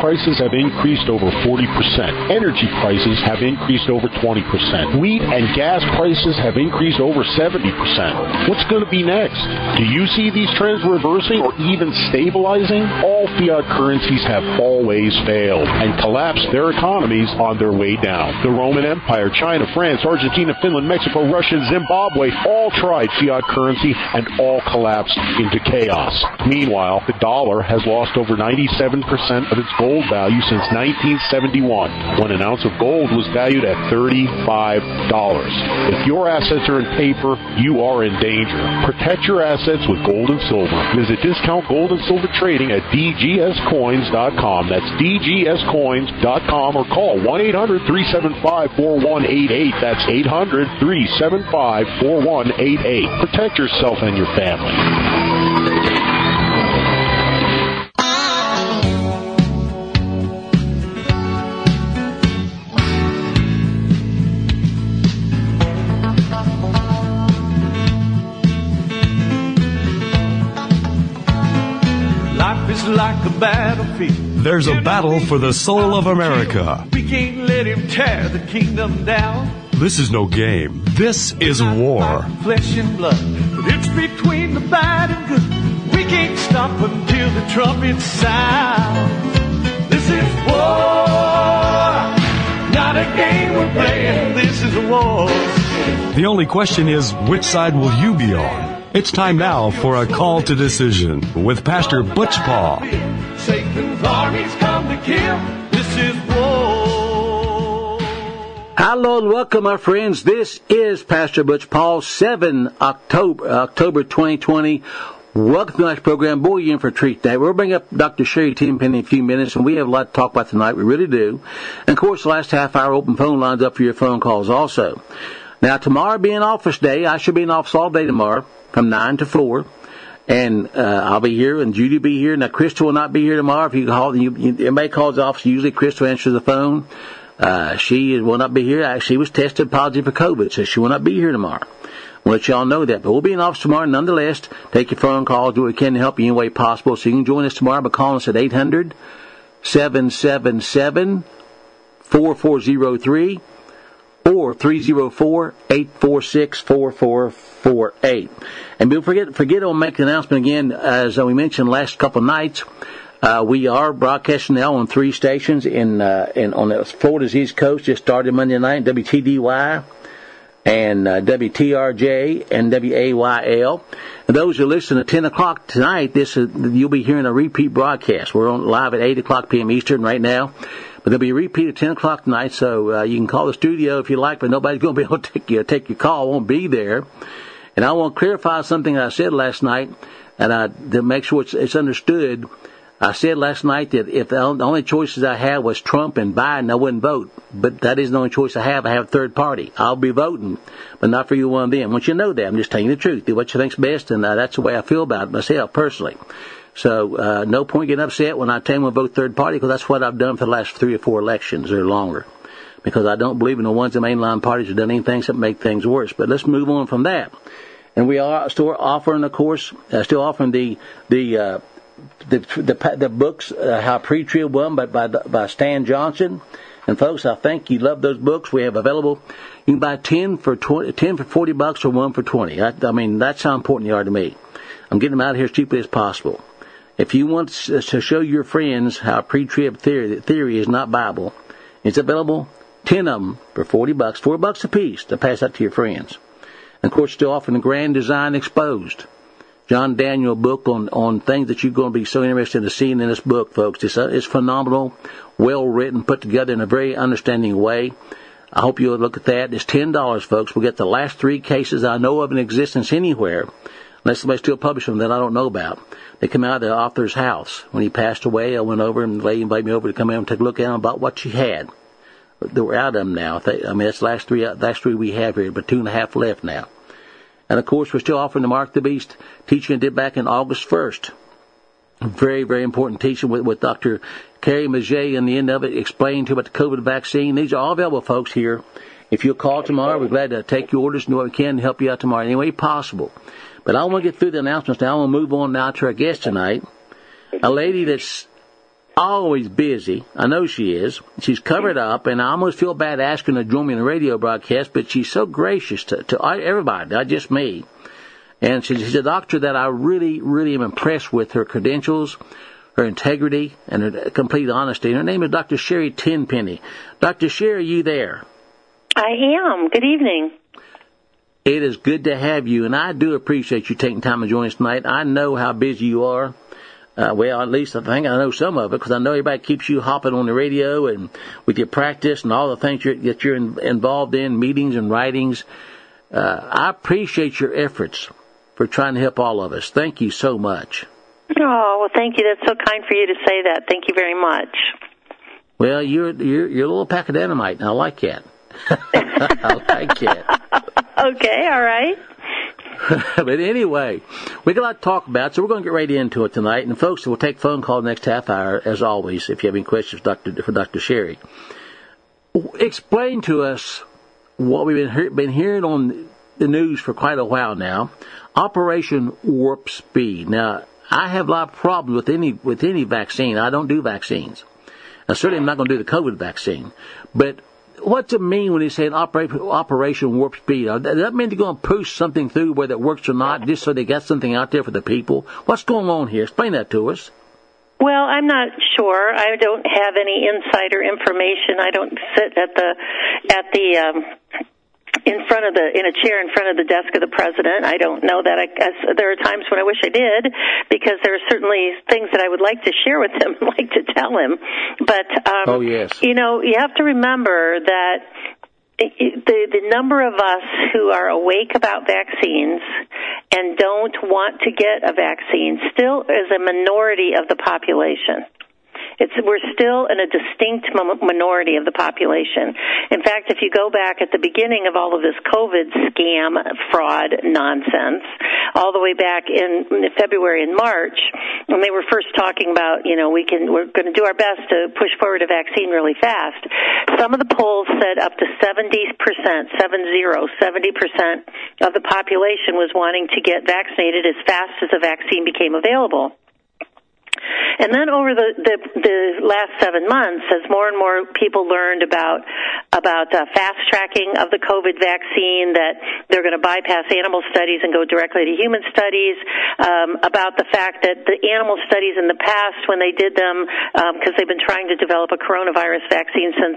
prices have increased over 40%. Energy prices have increased over 20%. Wheat and gas prices have increased over 70%. What's going to be next? Do you see these trends reversing or even stabilizing? All fiat currencies have always failed and collapsed their economies on their way down. The Roman Empire, China, France, Argentina, Finland, Mexico, Russia, Zimbabwe all tried fiat currency and all collapsed into chaos. Meanwhile, the dollar has lost over 97% of its gold value since 1971, when an ounce of gold was valued at $35. If your assets are in paper, you are in danger. Protect your assets with gold and silver. Visit Discount Gold and Silver Trading at dgscoins.com. That's dgscoins.com, or call 1-800-375-4188. That's 800-375-4188. Protect yourself and your family. Like a battlefield. There's a battle for the soul of America. We can't let him tear the kingdom down. This is no game. This is war. Flesh and blood, but it's between the bad and good. We can't stop until the trumpets sound. This is war, not a game we're playing. This is a war. The only question is, which side will you be on? It's time now for a call to decision with Pastor Butch Paul. Satan's armies come to kill. This is war. Hello and welcome, my friends. This is Pastor Butch Paul, 7 October 2020. Welcome to tonight's program. Boy, you're in for a treat today. We'll bring up Dr. Sherry Tenpenny in a few minutes, and we have a lot to talk about tonight. We really do. And, of course, the last half hour, open phone lines up for your phone calls also. Now, tomorrow being office day, I should be in office all day tomorrow from 9 to 4. And I'll be here, and Judy will be here. Now, Crystal will not be here tomorrow. If you call, everybody calls the office. Usually, Crystal answers the phone. She will not be here. She was tested positive for COVID, so she will not be here tomorrow. I'll let y'all know that. But we'll be in office tomorrow, nonetheless. Take your phone calls, do what we can to help you any way possible. So you can join us tomorrow by calling us at 800-777-4403 or 304-846-4448. And don't forget I'll make the announcement again, as we mentioned last couple of nights. We are broadcasting now on 3 stations on Florida's East Coast. Just started Monday night, WTDY and WTRJ and WAYL. And those who listen at 10 o'clock tonight, you'll be hearing a repeat broadcast. We're on live at 8 o'clock p.m. Eastern right now. But there'll be a repeat at 10 o'clock tonight, so you can call the studio if you like, but nobody's going to be able to take your call. Won't be there. And I want to clarify something I said last night, and to make sure it's understood. I said last night that if the only choices I had was Trump and Biden, I wouldn't vote. But that isn't the only choice I have. I have a third party. I'll be voting, but not for either one of them. I want you to know that. I'm just telling you the truth. Do what you think's best, and that's the way I feel about it myself, personally. So no point getting upset when I tell them to vote third party, because that's what I've done for the last 3 or 4 elections or longer. Because I don't believe in the ones the mainline parties have done anything that make things worse. But let's move on from that. And we are still offering, of course, the books, How Pre-Trib Won by Stan Johnson. And folks, I think you love those books. We have available. You can buy 10 for $40 or 1 for $20. I mean, that's how important they are to me. I'm getting them out of here as cheaply as possible. If you want to show your friends how pre-trib theory is not Bible, it's available, 10 of them for $40, $4 a piece, to pass out to your friends. And of course, still offering the Grand Design Exposed, John Daniel book on things that you're going to be so interested in seeing in this book, folks. It's phenomenal, well written, put together in a very understanding way. I hope you'll look at that. It's $10, folks. We'll get the last 3 cases I know of in existence anywhere, unless somebody still published them that I don't know about. They come out of the author's house. When he passed away, I went over, and the lady invited me over to come in and take a look at them about what she had. We're out of them now. That's the last three we have here, but 2.5 left now. And, of course, we're still offering the Mark the Beast teaching I did back in August 1st. Very, very important teaching with Dr. Carrie Maget in the end of it, explaining to you about the COVID vaccine. These are all available, folks, here. If you'll call tomorrow, we're glad to take your orders and do what we can to help you out tomorrow any way possible. But I want to get through the announcements now. I want to move on now to our guest tonight, a lady that's always busy. I know she is. She's covered up, and I almost feel bad asking her to join me in a radio broadcast, but she's so gracious to everybody, not just me. And she's a doctor that I really, really am impressed with her credentials, her integrity, and her complete honesty. And her name is Dr. Sherry Tenpenny. Dr. Sherry, are you there? I am. Good evening. It is good to have you, and I do appreciate you taking time to join us tonight. I know how busy you are. Well, at least I think I know some of it, because I know everybody keeps you hopping on the radio and with your practice and all the things that you're involved in, meetings and writings. I appreciate your efforts for trying to help all of us. Thank you so much. Oh, well, thank you. That's so kind for you to say that. Thank you very much. Well, you're a little pack of dynamite, and I like that. I like it. Okay, all right. But anyway, we got a lot to talk about, so we're going to get right into it tonight. And folks, we'll take phone call next half hour, as always, if you have any questions for Dr. Sherry. Explain to us what we've been hearing on the news for quite a while now, Operation Warp Speed. Now, I have a lot of problems with any vaccine. I don't do vaccines. I certainly am not going to do the COVID vaccine. But what's it mean when they say Operation Warp Speed? Does that mean they're going to push something through whether it works or not, just so they got something out there for the people? What's going on here? Explain that to us. Well, I'm not sure. I don't have any insider information. I don't sit in a chair in front of the desk of the president. I don't know that. There are times when I wish I did, because there are certainly things that I would like to share with him and like to tell him. But, oh, yes. You have to remember that the number of us who are awake about vaccines and don't want to get a vaccine still is a minority of the population. We're still in a distinct minority of the population. In fact, if you go back at the beginning of all of this COVID scam fraud nonsense, all the way back in February and March, when they were first talking about, we're going to do our best to push forward a vaccine really fast, some of the polls said up to 70% of the population was wanting to get vaccinated as fast as a vaccine became available. And then over the last 7 months, as more and more people learned about fast tracking of the COVID vaccine, that they're going to bypass animal studies and go directly to human studies, about the fact that the animal studies in the past, when they did them, because they've been trying to develop a coronavirus vaccine since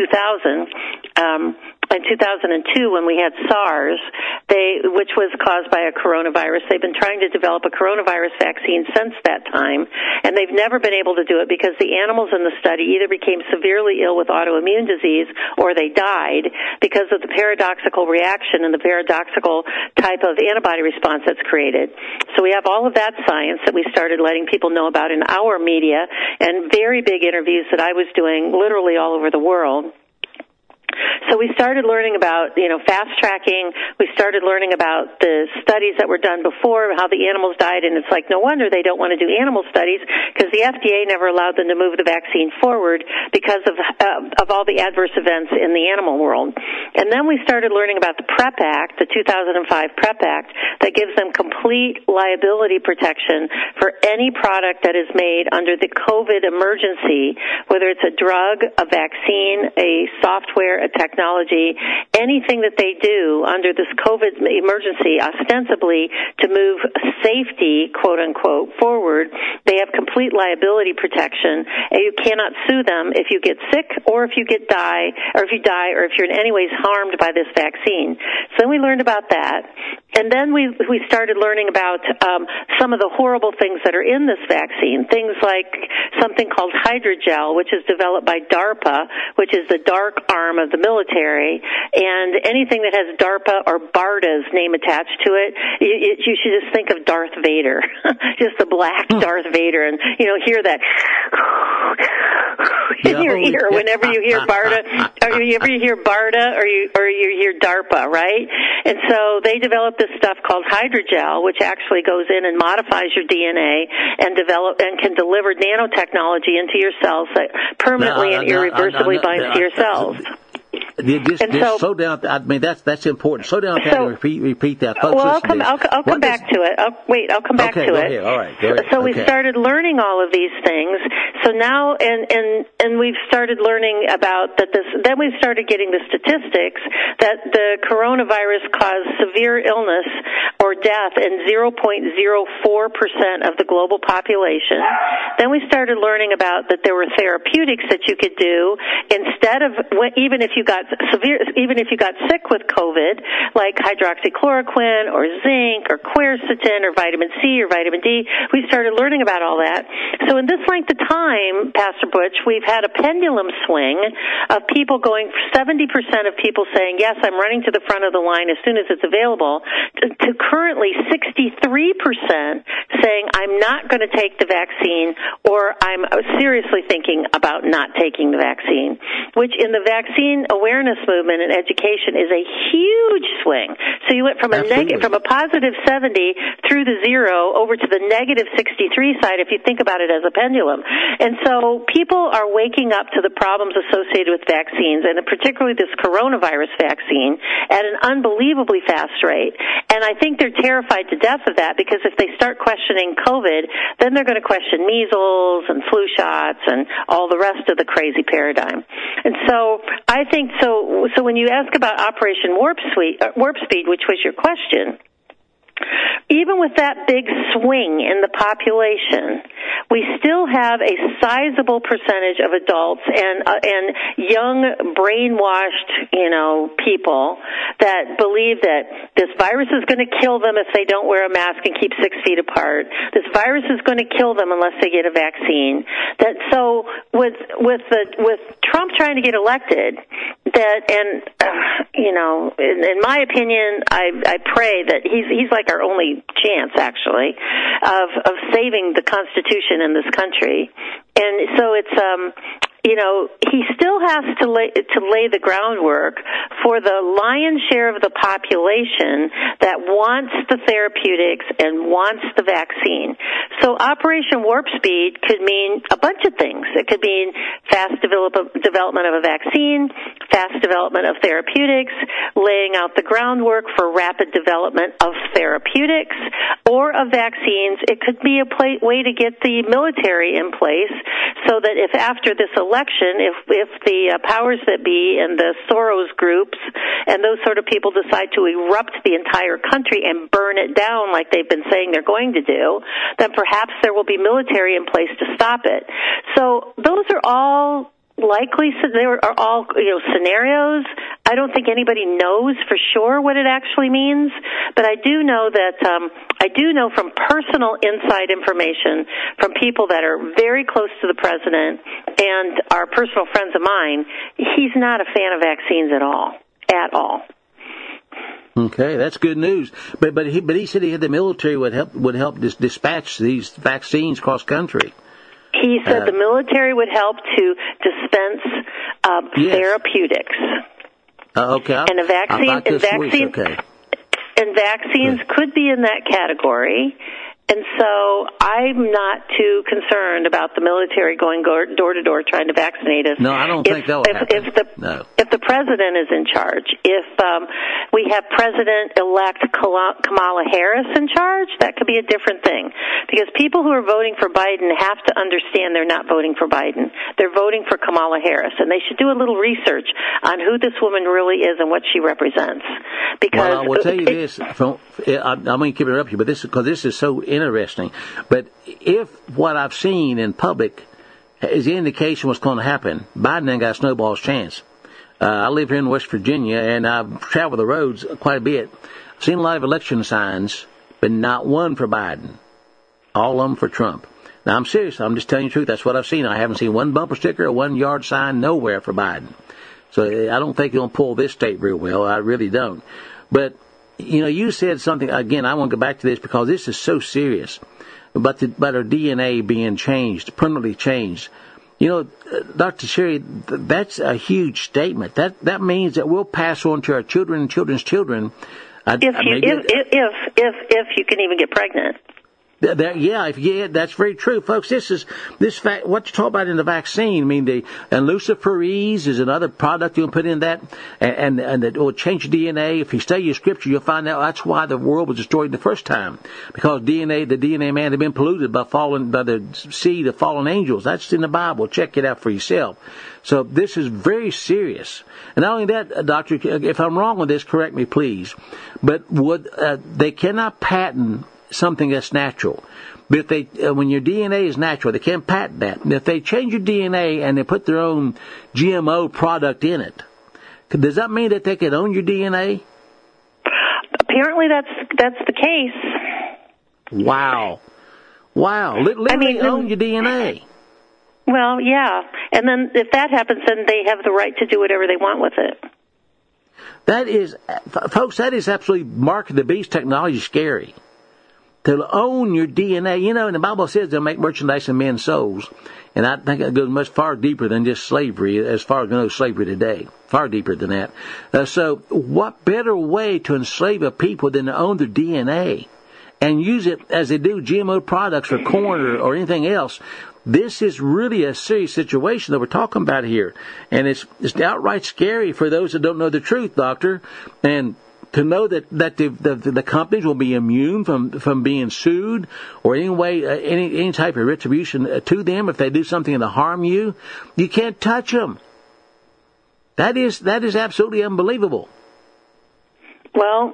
2000, in 2002, when we had SARS, which was caused by a coronavirus, they've been trying to develop a coronavirus vaccine since that time, and they've never been able to do it because the animals in the study either became severely ill with autoimmune disease or they died because of the paradoxical reaction and the paradoxical type of antibody response that's created. So we have all of that science that we started letting people know about in our media and very big interviews that I was doing literally all over the world. So we started learning about, fast tracking. We started learning about the studies that were done before, how the animals died, and it's like no wonder they don't want to do animal studies because the FDA never allowed them to move the vaccine forward because of all the adverse events in the animal world. And then we started learning about the PrEP Act, the 2005 PrEP Act, that gives them complete liability protection for any product that is made under the COVID emergency, whether it's a drug, a vaccine, a software, a technology, anything that they do under this COVID emergency, ostensibly to move safety, quote unquote, forward, they have complete liability protection, and you cannot sue them if you get sick or if you die or if you're in any ways harmed by this vaccine. So then we learned about that, and then we started learning about some of the horrible things that are in this vaccine, things like something called hydrogel, which is developed by DARPA, which is the dark arm of the military, and anything that has DARPA or BARDA's name attached to it, you should just think of Darth Vader, just the black Darth Vader, and hear that in your ear whenever you hear BARDA, or you hear BARDA, or you hear DARPA, right? And so they developed this stuff called hydrogel, which actually goes in and modifies your DNA and can deliver nanotechnology into your cells that permanently and irreversibly binds to your cells. Just slow down. I mean, that's important. Slow down and repeat that. Folks, well, I'll come back to it. I'll come back to it. Ahead. All right. Go ahead. So we started learning all of these things. So now, and we've started learning about that. Then we started getting the statistics that the coronavirus caused severe illness or death in 0.04% of the global population. Then we started learning about that there were therapeutics that you could do instead of even if you got sick with COVID, like hydroxychloroquine or zinc or quercetin or vitamin C or vitamin D. We started learning about all that. So in this length of time, Pastor Butch, we've had a pendulum swing of people going, 70% of people saying, yes, I'm running to the front of the line as soon as it's available, to currently 63% saying, I'm not going to take the vaccine, or I'm seriously thinking about not taking the vaccine, which in the vaccine awareness movement and education is a huge swing. So you went from a positive 70 through the 0 over to the negative 63 side, if you think about it as a pendulum. And so people are waking up to the problems associated with vaccines, and particularly this coronavirus vaccine, at an unbelievably fast rate. And I think they're terrified to death of that, because if they start questioning COVID, then they're going to question measles and flu shots and all the rest of the crazy paradigm. And so I think so when you ask about Operation Warp Speed, which was your question, even with that big swing in the population, we still have a sizable percentage of adults and young, brainwashed, people that believe that this virus is going to kill them if they don't wear a mask and keep 6 feet apart. This virus is going to kill them unless they get a vaccine. With Trump trying to get elected, in my opinion, I pray that he's like our only chance, actually, of saving the Constitution in this country. And so it's he still has to lay the groundwork for the lion's share of the population that wants the therapeutics and wants the vaccine. So Operation Warp Speed could mean a bunch of things. It could mean fast development of a vaccine, fast development of therapeutics, laying out the groundwork for rapid development of therapeutics or of vaccines. It could be a way to get the military in place so that if after this election, if the powers that be and the Soros groups and those sort of people decide to erupt the entire country and burn it down like they've been saying they're going to do, then perhaps there will be military in place to stop it. So those are all likely, they are all scenarios. I don't think anybody knows for sure what it actually means, but I do know that I do know from personal inside information from people that are very close to the president and are personal friends of mine, he's not a fan of vaccines at all. Okay, that's good news. But he said the military would help dispatch these vaccines cross country. He said the military would help to dispense therapeutics. Okay. And vaccines could be in that category. And so I'm not too concerned about the military going door to door trying to vaccinate us. No, I don't think that will happen. If the president is in charge, if we have President-elect Kamala Harris in charge, that could be a different thing. Because people who are voting for Biden have to understand they're not voting for Biden. They're voting for Kamala Harris. And they should do a little research on who this woman really is and what she represents. Because I will tell you this. I'm going to keep interrupting you, but this is so interesting. But if what I've seen in public is the indication what's going to happen, Biden ain't got a snowball's chance. I live here in West Virginia, and I've traveled the roads quite a bit. I've seen a lot of election signs, but not one for Biden. All of them for Trump. Now, I'm serious. I'm just telling you the truth. That's what I've seen. I haven't seen one bumper sticker or one yard sign nowhere for Biden. So I don't think he'll pull this state real well. I really don't. But you said something, again, I want to go back to this because this is so serious, about our DNA being changed, permanently changed. Dr. Sherry, that's a huge statement. That means that we'll pass on to our children and children's children. If you can even get pregnant. That's very true, folks. This fact. What you talk about in the vaccine. I mean, and luciferase is another product you can put in that, and that will change your DNA. If you study your scripture, you'll find out that's why the world was destroyed the first time, because the DNA man had been polluted by the seed of fallen angels. That's in the Bible. Check it out for yourself. So this is very serious. And not only that, Doctor, if I'm wrong with this, correct me, please. But they cannot patent something that's natural. But if when your DNA is natural, they can't patent that. And if they change your DNA and they put their own GMO product in it, does that mean that they can own your DNA? Apparently, that's the case. Wow. Literally own your DNA. Well, yeah. And then if that happens, then they have the right to do whatever they want with it. That is, folks, that is absolutely mark of the beast technology scary. To own your DNA. You know, and the Bible says they'll make merchandise of men's souls. And I think it goes much far deeper than just slavery, as far as we know slavery today. Far deeper than that. So what better way to enslave a people than to own their DNA and use it as they do GMO products or corn or anything else? This is really a serious situation that we're talking about here. And it's outright scary for those that don't know the truth, Doctor. And to know that the companies will be immune from being sued or any type of retribution to them if they do something to harm you. You can't touch them. That is absolutely unbelievable. Well,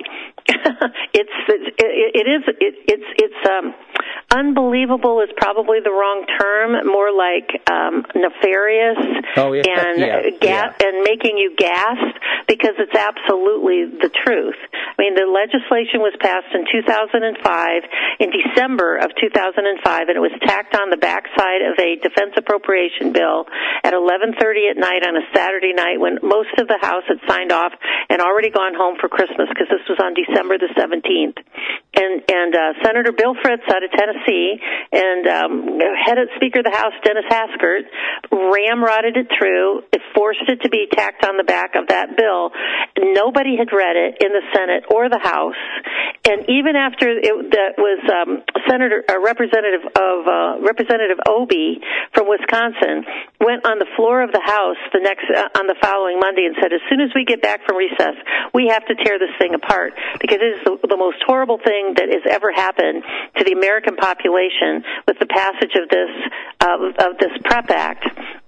it's unbelievable is probably the wrong term. More like nefarious and making you gasp, because it's absolutely the truth. I mean, the legislation was passed in 2005, in December of 2005, and it was tacked on the backside of a defense appropriation bill at 11:30 at night on a Saturday night when most of the House had signed off and already gone home for Christmas, because this was on December the 17th. And Senator Bill Fritz out of Tennessee and Speaker of the House Dennis Haskert ramrodded it through. It forced it to be tacked on the back of that bill. Nobody had read it in the Senate or the House. And even after that was Representative Obey from Wisconsin went on the floor of the House on the following Monday and said, as soon as we get back from recess, we have to tear this thing apart, because it is the most horrible thing that has ever happened to the American population with the passage of this PrEP Act.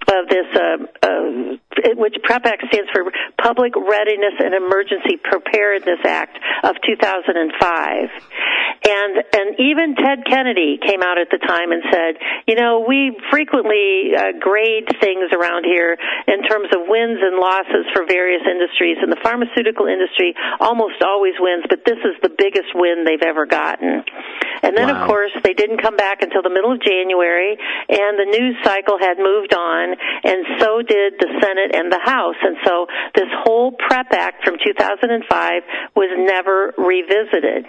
Which PrEP Act stands for Public Readiness and Emergency Preparedness Act of 2005. And even Ted Kennedy came out at the time and said, we frequently grade things around here in terms of wins and losses for various industries, and the pharmaceutical industry almost always wins, but this is the biggest win they've ever gotten. And then, Of course, they didn't come back until the middle of January, and the news cycle had moved on, and so did the Senate and the House. And so this whole PrEP Act from 2005 was never revisited.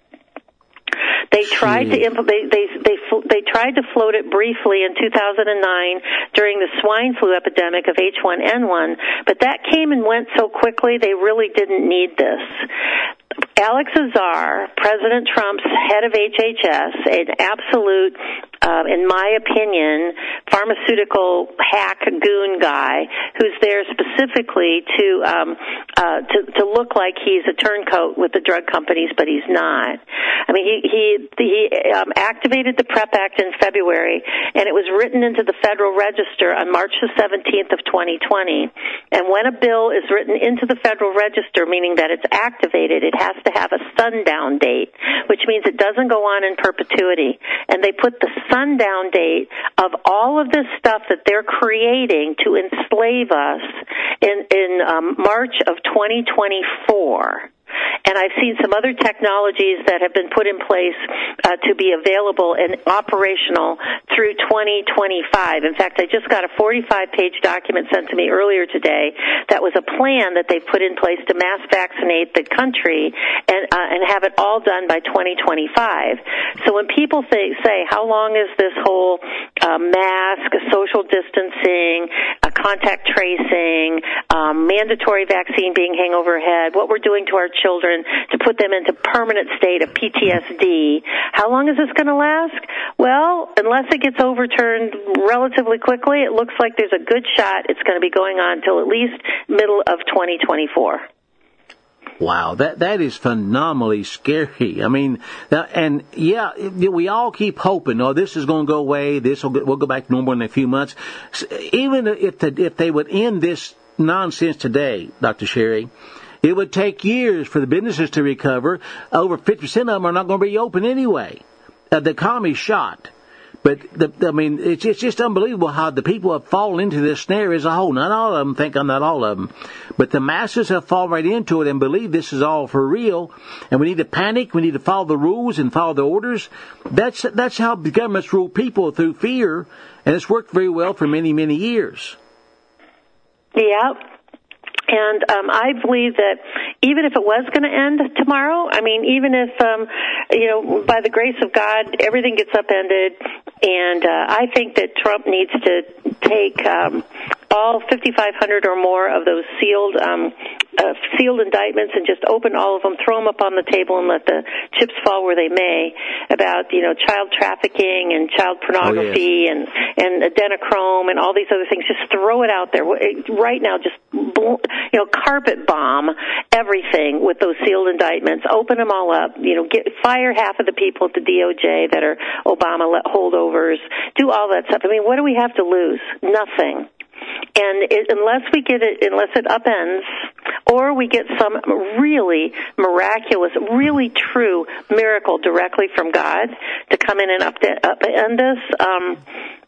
They tried to they tried to float it briefly in 2009 during the swine flu epidemic of H1N1, but that came and went so quickly they really didn't need this. Alex Azar, President Trump's head of HHS, an absolute, in my opinion, pharmaceutical hack goon guy who's there specifically to look like he's a turncoat with the drug companies, but he's not. I mean, he activated the PrEP Act in February, and it was written into the Federal Register on March the 17th of 2020. And when a bill is written into the Federal Register, meaning that it's activated, it has to have a sundown date, which means it doesn't go on in perpetuity. And they put the sundown date of all of this stuff that they're creating to enslave us in March of 2024. And I've seen some other technologies that have been put in place to be available and operational through 2025. In fact, I just got a 45-page document sent to me earlier today that was a plan that they've put in place to mass vaccinate the country and have it all done by 2025. So when people say, how long is this whole mask, social distancing, contact tracing, mandatory vaccine being hang overhead, what we're doing to our children to put them into permanent state of PTSD. How long is this going to last? Well, unless it gets overturned relatively quickly, it looks like there's a good shot it's going to be going on till at least middle of 2024. Wow, that is phenomenally scary. I mean, and yeah, we all keep hoping, oh, this is going to go away. We'll go back to normal in a few months. Even if they would end this nonsense today, Dr. Sherry, it would take years for the businesses to recover. Over 50% of them are not going to be open anyway. The economy's shot. But, it's just unbelievable how the people have fallen into this snare as a whole. Not all of them think I'm not all of them. But the masses have fallen right into it and believe this is all for real. And we need to panic. We need to follow the rules and follow the orders. That's how the governments rule people, through fear. And it's worked very well for many, many years. Yeah. And I believe that even if it was going to end tomorrow, I mean, even if, by the grace of God, everything gets upended, and I think that Trump needs to take all 5,500 or more of those sealed indictments and just open all of them, throw them up on the table, and let the chips fall where they may about, child trafficking and child pornography and adrenochrome and all these other things. Just throw it out there right now. Just carpet bomb everything with those sealed indictments. Open them all up. Fire half of the people at the DOJ that are Obama holdovers. Do all that stuff. I mean, what do we have to lose? Nothing. And unless it upends, or we get some really miraculous, really true miracle directly from God to come in and upend us,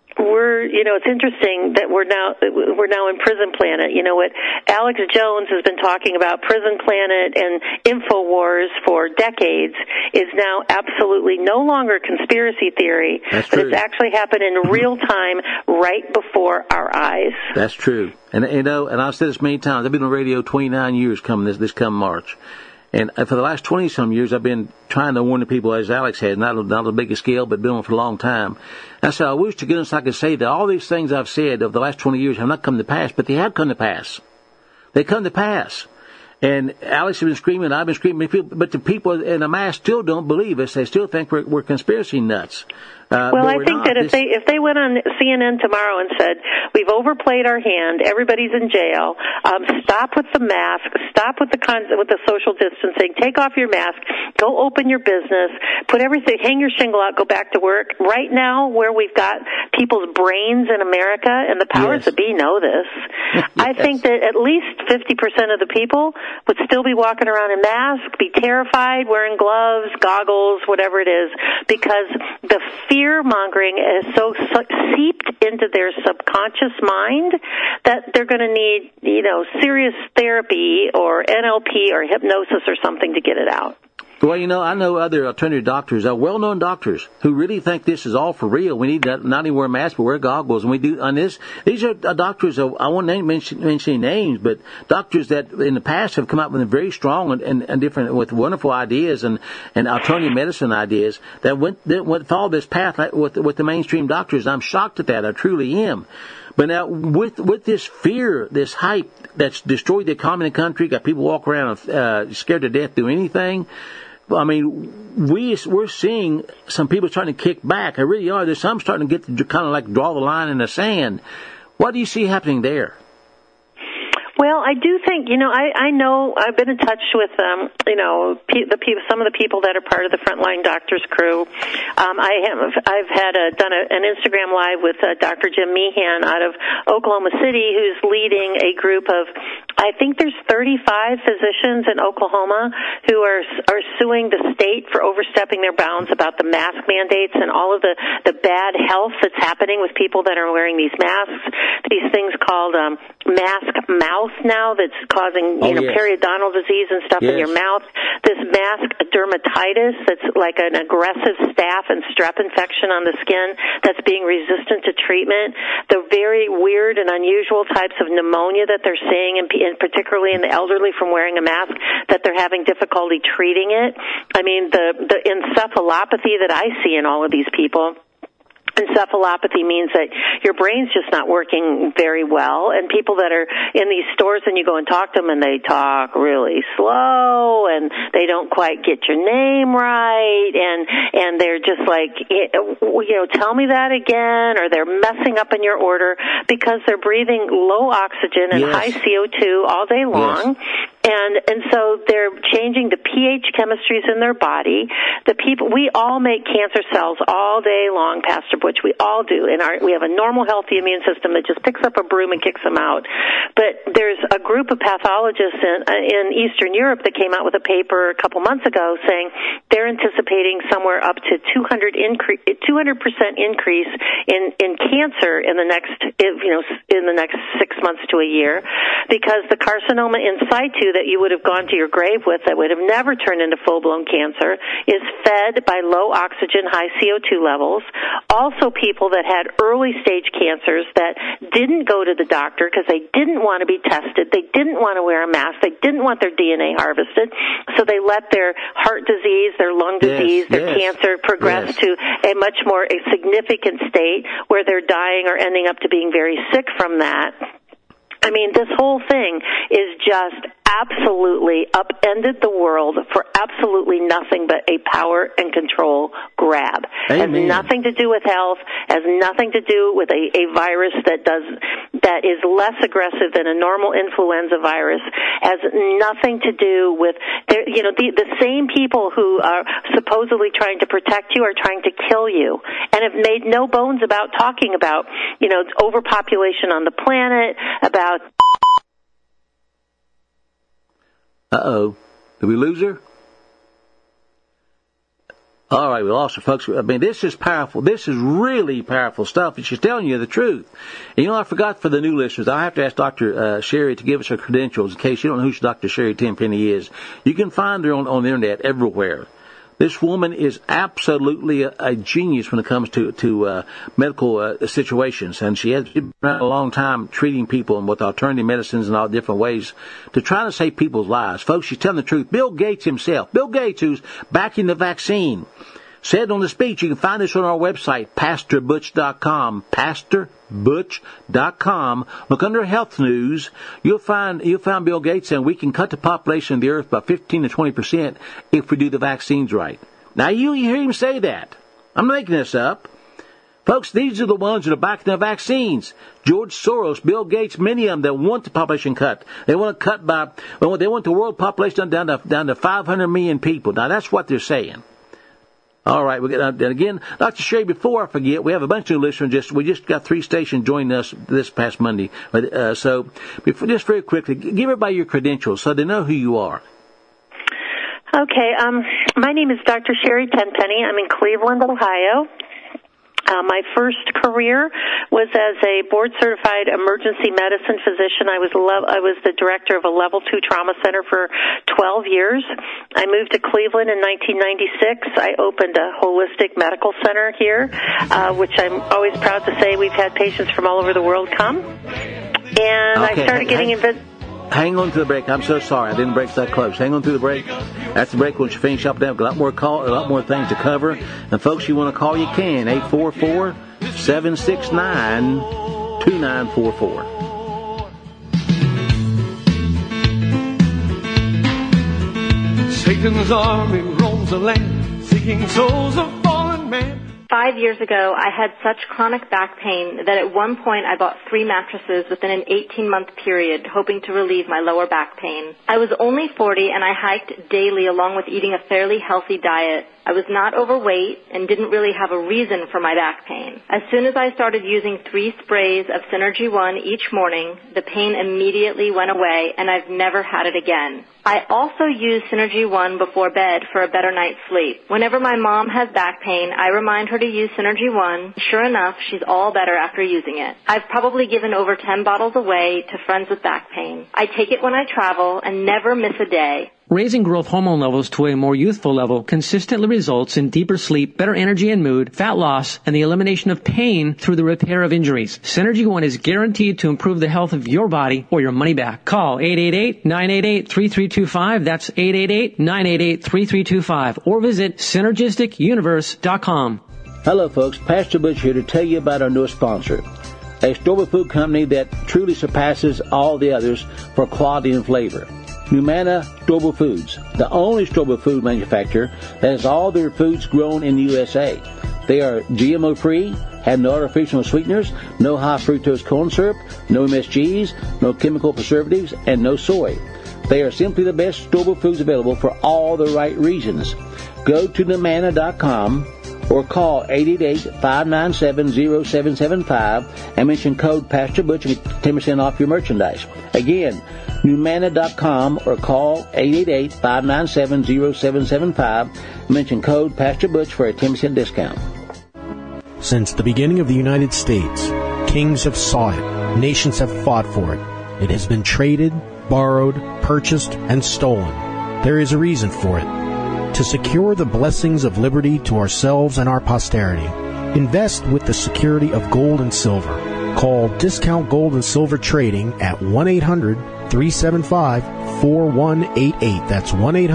it's interesting that we're now in Prison Planet. You know what? Alex Jones has been talking about Prison Planet and InfoWars for decades is now absolutely no longer conspiracy theory, but it's actually happened in real time right before our eyes. That's true. And and I've said this many times. I've been on radio 29 years this come March. And for the last 20-some years, I've been trying to warn the people, as Alex has, not on a bigger scale, but been on for a long time. And so I wish to goodness I could say that all these things I've said over the last 20 years have not come to pass, but they have come to pass. They come to pass. And Alex has been screaming, I've been screaming, but the people in the mass still don't believe us. They still think we're conspiracy nuts. Well, I think that if they went on CNN tomorrow and said, we've overplayed our hand, everybody's in jail, stop with the mask, stop with the social distancing, take off your mask, go open your business, put everything, hang your shingle out, go back to work. Right now, where we've got people's brains in America, and the powers that be know this, I think that at least 50% of the people would still be walking around in masks, be terrified, wearing gloves, goggles, whatever it is, because the fear-mongering is so seeped into their subconscious mind that they're going to need, serious therapy or NLP or hypnosis or something to get it out. Well, I know other alternative doctors, well-known doctors, who really think this is all for real. We need to not even wear masks, but wear goggles. And we do on this. These are doctors. I won't mention names, but doctors that in the past have come up with very strong and different, with wonderful ideas and alternative medicine ideas that went followed this path with the mainstream doctors. I'm shocked at that. I truly am. But now, with this fear, this hype that's destroyed the economy in the country, got people walk around scared to death, do anything. I mean, we're seeing some people starting to kick back. I really are. There's some starting to get to kind of like draw the line in the sand. What do you see happening there? Well, I do think, I know I've been in touch with, some of the people that are part of the Frontline Doctors crew. I've had done an Instagram Live with Dr. Jim Meehan out of Oklahoma City, who's leading a group of, I think there's 35 physicians in Oklahoma who are suing the state for overstepping their bounds about the mask mandates and all of the bad health that's happening with people that are wearing these masks. These things called mask mouth now that's causing periodontal disease and stuff in your mouth. This mask dermatitis that's like an aggressive staph and strep infection on the skin that's being resistant to treatment. The very weird and unusual types of pneumonia that they're seeing, and particularly in the elderly from wearing a mask, that they're having difficulty treating it. I mean, the encephalopathy that I see in all of these people. Encephalopathy means that your brain's just not working very well, and people that are in these stores and you go and talk to them and they talk really slow and they don't quite get your name right, and they're just like, tell me that again, or they're messing up in your order because they're breathing low oxygen and high CO2 all day long. And so they're changing the pH chemistries in their body. We all make cancer cells all day long, Pastor Butch. We all do. We have a normal, healthy immune system that just picks up a broom and kicks them out. But there's a group of pathologists in Eastern Europe that came out with a paper a couple months ago saying they're anticipating somewhere up to 200% increase in cancer in the next 6 months to a year, because the carcinoma in situ that you would have gone to your grave with that would have never turned into full-blown cancer is fed by low oxygen, high CO2 levels. Also, people that had early-stage cancers that didn't go to the doctor because they didn't want to be tested, they didn't want to wear a mask, they didn't want their DNA harvested, so they let their heart disease, their lung disease, their cancer progress to a much more significant state where they're dying or ending up to being very sick from that. I mean, this whole thing is just absolutely upended the world for absolutely nothing but a power and control grab. Amen. Has nothing to do with health, has nothing to do with a virus that is less aggressive than a normal influenza virus, has nothing to do with the same people who are supposedly trying to protect you are trying to kill you, and have made no bones about talking about overpopulation on the planet, about Uh-oh. Did we lose her? All right, we lost her, folks. I mean, this is powerful. This is really powerful stuff, and she's telling you the truth. And I forgot for the new listeners, I have to ask Dr. Sherry to give us her credentials in case you don't know who Dr. Sherry Tenpenny is. You can find her on the internet everywhere. This woman is absolutely a genius when it comes to medical situations, and she has been around a long time treating people with alternative medicines and all different ways to try to save people's lives. Folks, she's telling the truth. Bill Gates himself, Bill Gates, who's backing the vaccine, said on the speech, you can find this on our website, PastorButch.com, PastorButch.com. Look under Health News. You'll find Bill Gates saying we can cut the population of the earth by 15 to 20% if we do the vaccines right. Now, you hear him say that. I'm making this up. Folks, these are the ones that are backing the vaccines. George Soros, Bill Gates, many of them that want the population cut. They want to cut they want the world population down to 500 million people. Now, that's what they're saying. All right, and again, Dr. Sherry, before I forget, we have a bunch of new listeners. We just got 3 stations joining us this past Monday. So, just very quickly, give everybody your credentials so they know who you are. Okay, my name is Dr. Sherry Tenpenny. I'm in Cleveland, Ohio. My first career was as a board-certified emergency medicine physician. I was the director of a Level 2 trauma center for 12 years. I moved to Cleveland in 1996. I opened a holistic medical center here, which I'm always proud to say we've had patients from all over the world come. And I started getting Hang on to the break. I'm so sorry. I didn't break that close. Hang on to the break. That's the break. Once you finish up there, a lot more things to cover. And folks, you want to call, you can. 844-769-2944. Satan's army roams the land, seeking souls of fallen man. 5 years ago, I had such chronic back pain that at one point I bought 3 mattresses within an 18-month period, hoping to relieve my lower back pain. I was only 40 and I hiked daily along with eating a fairly healthy diet. I was not overweight and didn't really have a reason for my back pain. As soon as I started using 3 sprays of Synergy One each morning, the pain immediately went away and I've never had it again. I also use Synergy One before bed for a better night's sleep. Whenever my mom has back pain, I remind her to use Synergy One. Sure enough, she's all better after using it. I've probably given over 10 bottles away to friends with back pain. I take it when I travel and never miss a day. Raising growth hormone levels to a more youthful level consistently results in deeper sleep, better energy and mood, fat loss, and the elimination of pain through the repair of injuries. Synergy One is guaranteed to improve the health of your body or your money back. Call 888-988-3325. That's 888-988-3325. Or visit synergisticuniverse.com. Hello, folks. Pastor Butch here to tell you about our newest sponsor, a store food company that truly surpasses all the others for quality and flavor. Numanna Storable Foods, the only storable food manufacturer that has all their foods grown in the USA. They are GMO-free, have no artificial sweeteners, no high fructose corn syrup, no MSGs, no chemical preservatives, and no soy. They are simply the best storable foods available for all the right reasons. Go to Numanna.com or call 888-597-0775 and mention code Pastor Butch and get 10% off your merchandise. Again, Numanna.com or call 888-597-0775 and mention code Pastor Butch for a 10% discount. Since the beginning of the United States, kings have sought it, nations have fought for it. It has been traded, borrowed, purchased, and stolen. There is a reason for it. To secure the blessings of liberty to ourselves and our posterity, invest with the security of gold and silver. Call Discount Gold and Silver Trading at 1-800-375-4188. That's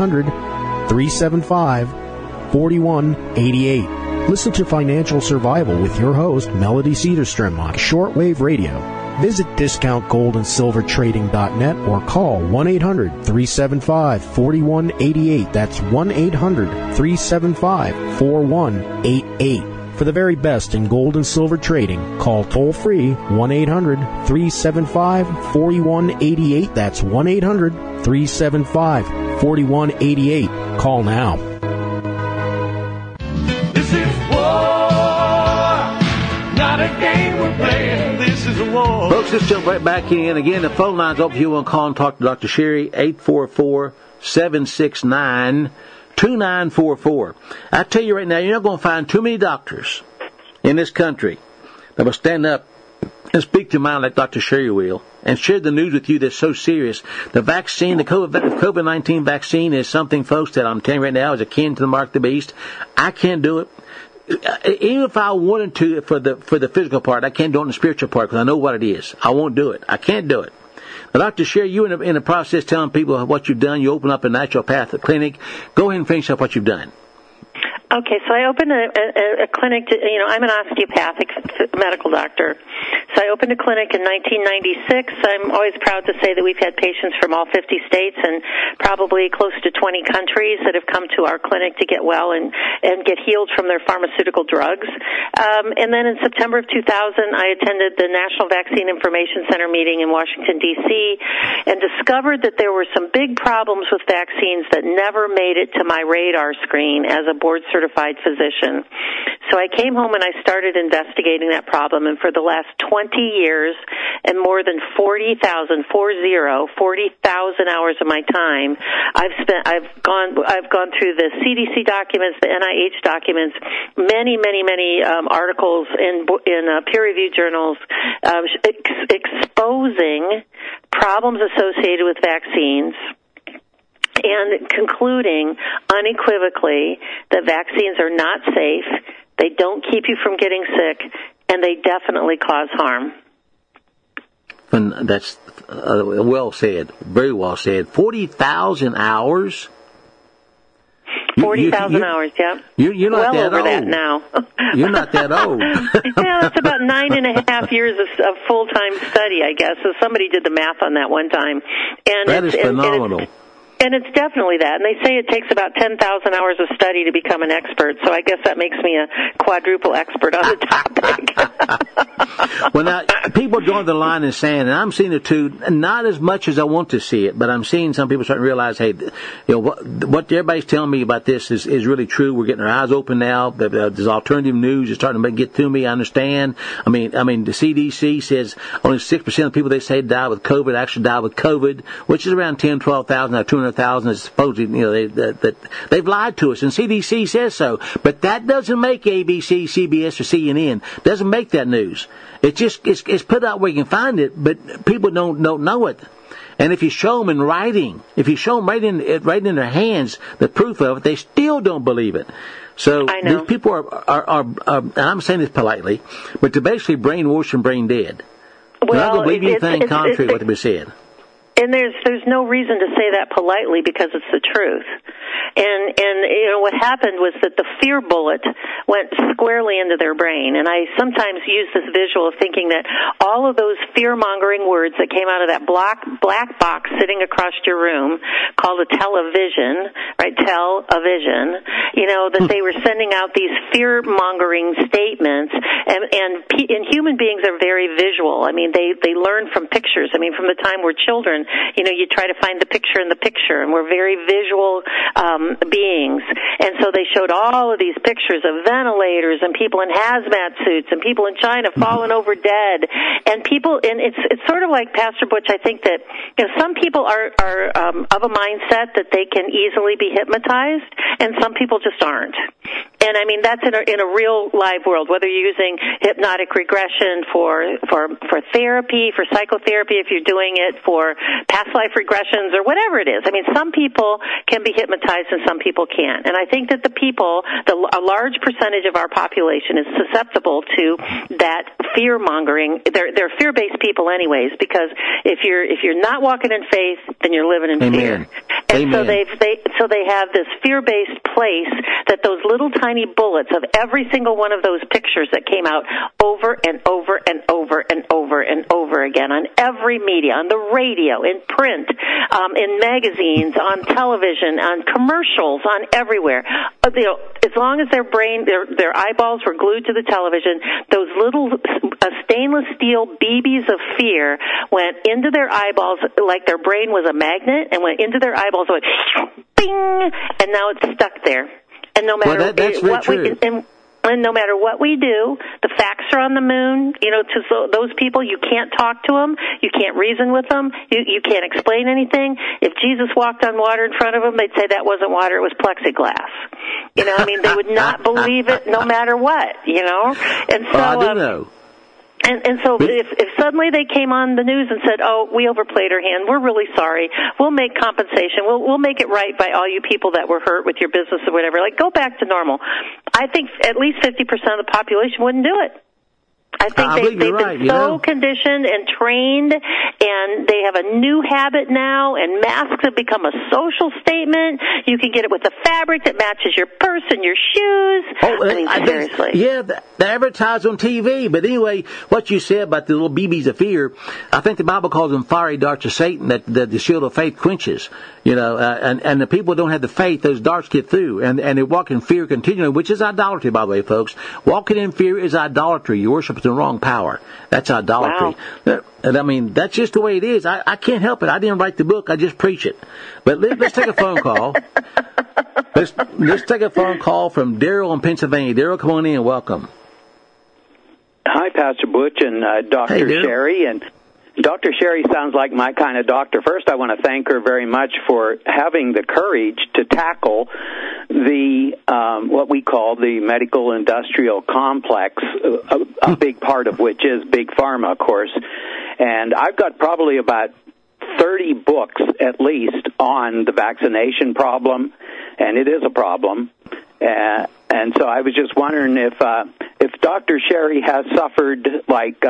1-800-375-4188. Listen to Financial Survival with your host, Melody Cedarstrom, on shortwave radio. Visit DiscountGoldAndSilverTrading.net or call 1-800-375-4188. That's 1-800-375-4188. For the very best in gold and silver trading, call toll-free 1-800-375-4188. That's 1-800-375-4188. Call now. This is war, not a game we're playing. This is a war. Folks, let's jump right back in. Again, the phone line's open if you want to call and talk to Dr. Sherry, 844-769-2944. I tell you right now, you're not going to find too many doctors in this country that will stand up and speak to mind like Dr. Sherry will and share the news with you that's so serious. The vaccine, the COVID-19 vaccine is something, folks, that I'm telling you right now is akin to the mark of the beast. I can't do it. Even if I wanted to for the physical part, I can't do it in the spiritual part because I know what it is. I won't do it. I can't do it. Now, Dr. Sherry, you in the process telling people what you've done. You open up a naturopathic clinic. Go ahead and finish up what you've done. Okay, so I opened a clinic to, I'm an osteopathic medical doctor. So I opened a clinic in 1996. I'm always proud to say that we've had patients from all 50 states and probably close to 20 countries that have come to our clinic to get well and get healed from their pharmaceutical drugs. And then in September of 2000, I attended the National Vaccine Information Center meeting in Washington, D.C., and discovered that there were some big problems with vaccines that never made it to my radar screen as a board-certified physician. So I came home and I started investigating that problem, and for the last 20 years and more than 40,000 hours of my time, I've gone through the CDC documents, the NIH documents, many articles in peer-reviewed journals exposing problems associated with vaccines, and concluding unequivocally that vaccines are not safe, they don't keep you from getting sick, and they definitely cause harm. And that's well said, very well said. 40,000 hours? 40,000 hours, yeah. You're not well that over old. That now. You're not that old. Yeah, that's about 9.5 years of full-time study, I guess. So somebody did the math on that one time. And that is phenomenal. And it's definitely that. And they say it takes about 10,000 hours of study to become an expert. So I guess that makes me a quadruple expert on the topic. Well, now, people join the line and saying, and I'm seeing it too, not as much as I want to see it, but I'm seeing some people starting to realize, hey, what everybody's telling me about this is really true. We're getting our eyes open now. There's alternative news. It's starting to get to me. I understand. I mean, the CDC says only 6% of people they say die with COVID actually die with COVID, which is around 10, 12,000 out of 200,000 is supposedly, they've lied to us, and CDC says so. But that doesn't make ABC, CBS, or CNN. Doesn't make that news. It's put out where you can find it, but people don't know it. And if you show them in writing, if you show them right in their hands the proof of it, they still don't believe it. So these people are and I'm saying this politely, but they're basically brainwashed and brain dead. Well, they're not going to believe anything contrary to what they've been said. And there's no reason to say that politely because it's the truth. And what happened was that the fear bullet went squarely into their brain. And I sometimes use this visual of thinking that all of those fear-mongering words that came out of that black box sitting across your room called a television, right, tell-a-vision, that they were sending out these fear-mongering statements. And human beings are very visual. I mean, they learn from pictures. I mean, from the time we're children, you try to find the picture in the picture, and we're very visual beings. And so they showed all of these pictures of ventilators and people in hazmat suits and people in China falling over dead. And it's sort of like, Pastor Butch, I think that some people are of a mindset that they can easily be hypnotized, and some people just aren't. And I mean, that's in a real live world, whether you're using hypnotic regression for therapy, for psychotherapy, if you're doing it for past life regressions or whatever it is. I mean, some people can be hypnotized and some people can't. And I think that a large percentage of our population is susceptible to that fear-mongering. They're fear-based people anyways, because if you're not walking in faith, then you're living in fear. And Amen. so they have this fear-based place that those little tiny bullets of every single one of those pictures that came out over and over and over and over and over again on every media, on the radio, in print, in magazines, on television, on commercials, on everywhere. As long as their eyeballs were glued to the television, those little stainless steel BBs of fear went into their eyeballs like their brain was a magnet, and went into their eyeballs, went bing, and now it's stuck there. And no matter and no matter what we do, the facts are on the moon. To those people, you can't talk to them, you can't reason with them, you can't explain anything. If Jesus walked on water in front of them, they'd say that wasn't water, it was plexiglass. I mean, they would not believe it no matter what. And so I do know. And so if suddenly they came on the news and said, "Oh, we overplayed our hand. We're really sorry. We'll make compensation. We'll make it right by all you people that were hurt with your business or whatever. Like, go back to normal." I think at least 50% of the population wouldn't do it. I think they've been so conditioned and trained, and they have a new habit now, and masks have become a social statement. You can get it with a fabric that matches your purse and your shoes. Seriously. They advertise on TV. But anyway, what you said about the little BBs of fear, I think the Bible calls them fiery darts of Satan that the shield of faith quenches. And the people who don't have the faith, those darts get through, and they walk in fear continually, which is idolatry, by the way, folks. Walking in fear is idolatry. You worship the wrong power. That's idolatry. Wow. And I mean, that's just the way it is. I can't help it. I didn't write the book. I just preach it. But let's take a phone call. Let's take a phone call from Daryl in Pennsylvania. Daryl, come on in. Welcome. Hi, Pastor Butch and Dr. Sherry. And Dr. Sherry sounds like my kind of doctor. First, I want to thank her very much for having the courage to tackle the what we call the medical-industrial complex, a big part of which is Big Pharma, of course. And I've got probably about 30 books, at least, on the vaccination problem, and it is a problem. And so I was just wondering if Dr. Sherry has suffered like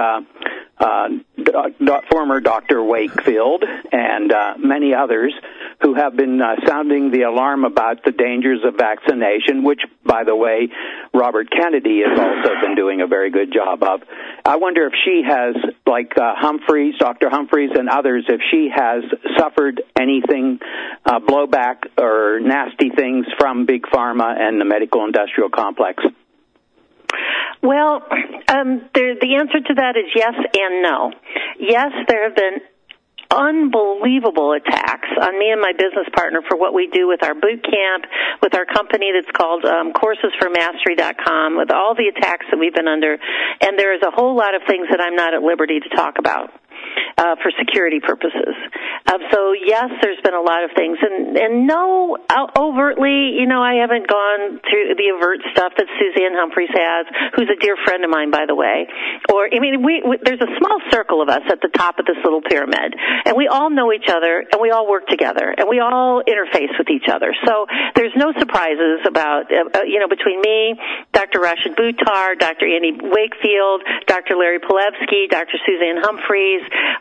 former Dr. Wakefield and many others who have been sounding the alarm about the dangers of vaccination, which, by the way, Robert Kennedy has also been doing a very good job of. I wonder if she has, like Humphreys, Dr. Humphreys and others, if she has suffered anything, blowback or nasty things from Big Pharma and the medical-industrial complex. Well, the answer to that is yes and no. Yes, there have been unbelievable attacks on me and my business partner for what we do with our boot camp, with our company that's called coursesformastery.com, with all the attacks that we've been under. And there is a whole lot of things that I'm not at liberty to talk about for security purposes. So, yes, there's been a lot of things. And no, overtly, I haven't gone through the overt stuff that Suzanne Humphreys has, who's a dear friend of mine, by the way. There's a small circle of us at the top of this little pyramid, and we all know each other, and we all work together, and we all interface with each other. So there's no surprises about, between me, Dr. Rashid Buttar, Dr. Andy Wakefield, Dr. Larry Pilevsky, Dr. Suzanne Humphreys,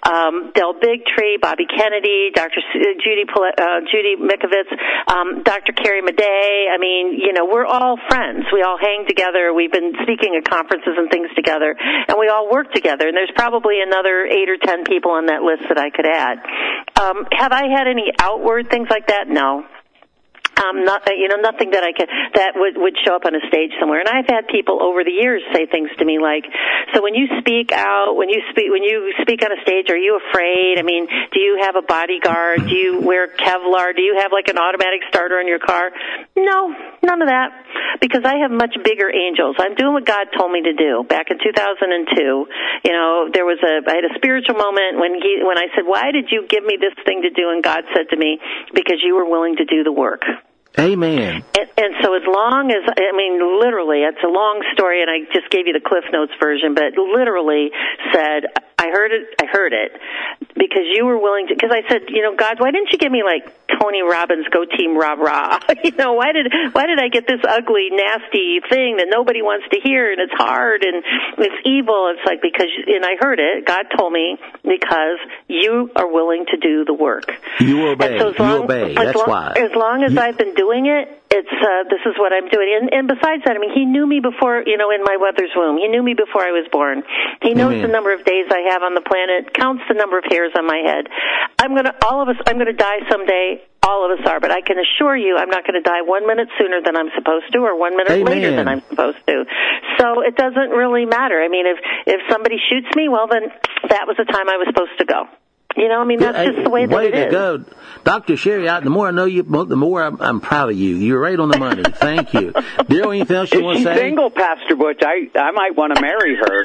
Del Bigtree, Bobby Kennedy, Dr. Judy Mikovits, Dr. Carrie Madej. I mean, we're all friends. We all hang together. We've been speaking at conferences and things together, and we all work together. And there's probably another 8 or 10 people on that list that I could add. Have I had any outward things like that? No. Nothing that would show up on a stage somewhere. And I've had people over the years say things to me like, so when you speak out, when you speak on a stage, are you afraid? I mean, do you have a bodyguard? Do you wear Kevlar? Do you have like an automatic starter on your car? No, none of that. Because I have much bigger angels. I'm doing what God told me to do. Back in 2002, I had a spiritual moment when I said, why did you give me this thing to do? And God said to me, because you were willing to do the work. Amen. And so as long as, literally, it's a long story, and I just gave you the Cliff Notes version, but literally said, I heard it, because you were willing to, because I said, God, why didn't you give me like Tony Robbins, Go Team Rah Rah? Why did I get this ugly, nasty thing that nobody wants to hear, and it's hard, and it's evil? It's like, and I heard it, God told me, because you are willing to do the work. You obey. You obey. That's why. As long as I've been doing it, this is what I'm doing. And besides that, He knew me before, in my mother's womb. He knew me before I was born. He knows the number of days I have on the planet, counts the number of hairs on my head. I'm going to die someday. All of us are, but I can assure you I'm not going to die 1 minute sooner than I'm supposed to, or 1 minute later than I'm supposed to. So it doesn't really matter. If somebody shoots me, well, then that was the time I was supposed to go. That's just the way that it is. Way to go. Dr. Sherry, the more I know you, the more I'm proud of you. You're right on the money. Thank you. Daryl, anything else you want to say? She's single, Pastor Butch. I might want to marry her.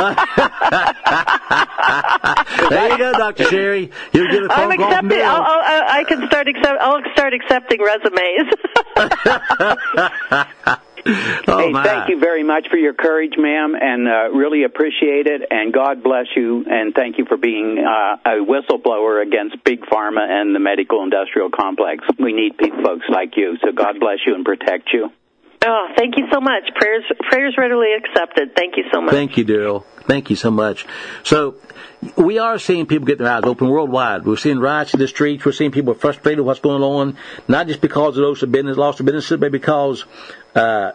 There you go, Dr. Sherry. You'll get a phone call from Bill. I'll start accepting resumes. Thank you very much for your courage, ma'am, and really appreciate it, and God bless you, and thank you for being a whistleblower against Big Pharma and the medical industrial complex. We need folks like you, so God bless you and protect you. Oh, thank you so much. Prayers readily accepted. Thank you so much. Thank you, Daryl. Thank you so much. So, we are seeing people get their eyes open worldwide. We're seeing riots in the streets. We're seeing people frustrated with what's going on, not just because of those who have lost their businesses, but because they're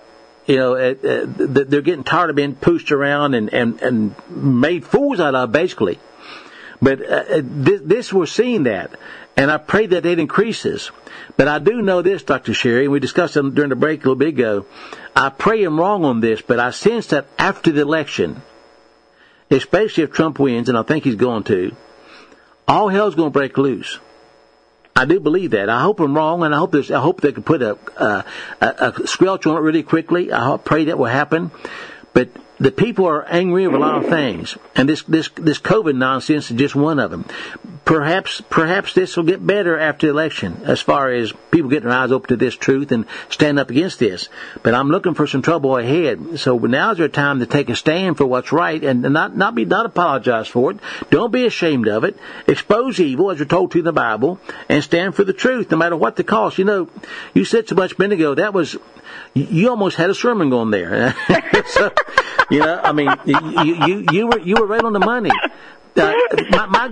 getting tired of being pushed around and made fools out of, basically. But this we're seeing that, and I pray that it increases. But I do know this, Dr. Sherry, and we discussed it during the break a little bit ago. I pray I'm wrong on this, but I sense that after the election, especially if Trump wins, and I think he's going to, all hell's going to break loose. I do believe that. I hope I'm wrong, and I hope they can put a squelch on it really quickly. I pray that will happen. But the people are angry over a lot of things, and this COVID nonsense is just one of them. Perhaps this will get better after the election, as far as people getting their eyes open to this truth and stand up against this. But I'm looking for some trouble ahead. So now's our time to take a stand for what's right and not apologize for it. Don't be ashamed of it. Expose evil, as we're told to in the Bible, and stand for the truth, no matter what the cost. You said so much a minute ago, you almost had a sermon going there. So, you were right on the money. My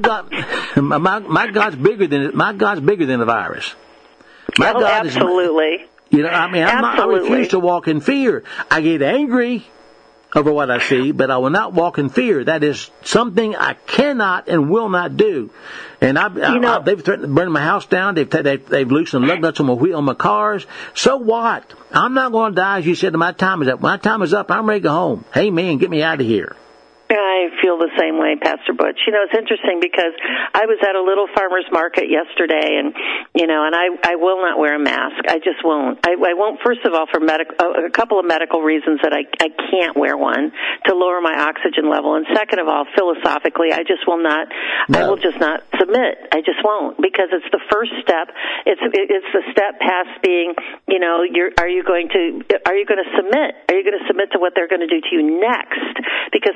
God's bigger than the virus. My God absolutely. I refuse to walk in fear. I get angry over what I see, but I will not walk in fear. That is something I cannot and will not do. And they've threatened to burn my house down. They've loosened lug nuts on my cars. So what? I'm not going to die, as you said. My time is up. My time is up. I'm ready to go home. Hey, man, get me out of here. I feel the same way, Pastor Butch. It's interesting because I was at a little farmer's market yesterday, and I will not wear a mask. I just won't. I won't, first of all, for a couple of medical reasons that I can't wear one, to lower my oxygen level, and second of all, philosophically, I just will not. No. I will just not submit. I just won't, because it's the first step. It's the step past being, are you going to submit? Are you going to submit to what they're going to do to you next? Because for people